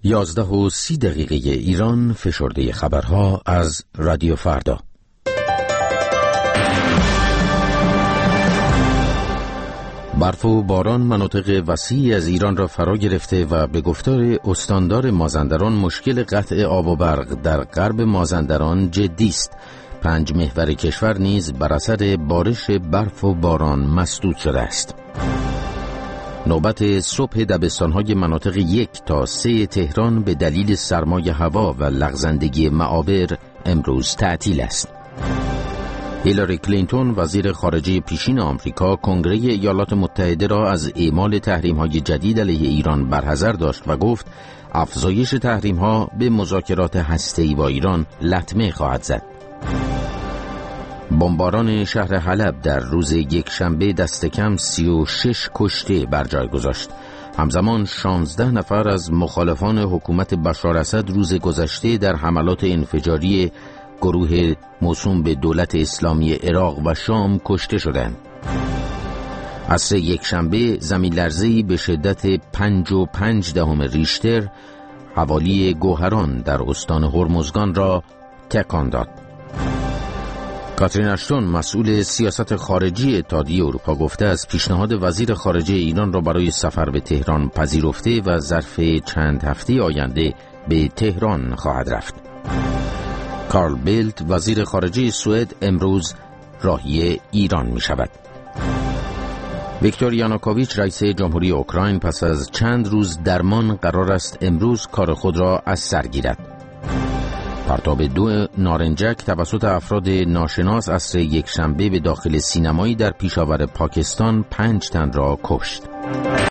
11:30 ایران. فشرده خبرها از رادیو فردا. برف و باران مناطق وسیعی از ایران را فرا گرفته و به گفتار استاندار مازندران مشکل قطع آب و برق در غرب مازندران جدی است. 5 محور کشور نیز بر اثر بارش برف و باران مسدود شده است. نوبت صبح دبستان‌های مناطق 1 تا 3 تهران به دلیل سرمای هوا و لغزندگی معابر امروز تعطیل است. هیلاری کلینتون وزیر خارجه پیشین آمریکا کنگره ایالات متحده را از اعمال تحریم‌های جدید علیه ایران برحذر داشت و گفت افزایش تحریم‌ها به مذاکرات هسته‌ای با ایران لطمه خواهد زد. بمباران شهر حلب در روز یکشنبه دست کم 36 کشته بر جای گذاشت. همزمان 16 نفر از مخالفان حکومت بشار اسد روز گذشته در حملات انفجاری گروه موسوم به دولت اسلامی عراق و شام کشته شدند. عصر یکشنبه زمین لرزه‌ای به شدت 5.5 ریشتر حوالی گوهران در استان هرمزگان را تکان داد. کاترین اشتون مسئول سیاست خارجی اتحادیه اروپا گفته از پیشنهاد وزیر خارجه ایران را برای سفر به تهران پذیرفته و ظرف چند هفته آینده به تهران خواهد رفت. کارل بیلت وزیر خارجه سوئد امروز راهی ایران می شود. ویکتور یانوکوویچ رئیس جمهوری اوکراین پس از چند روز درمان قرار است امروز کار خود را از سر گیرد. پرتاب 2 نارنجک توسط افراد ناشناس عصر یکشنبه به داخل سینمایی در پیشاور پاکستان 5 تن را کشت.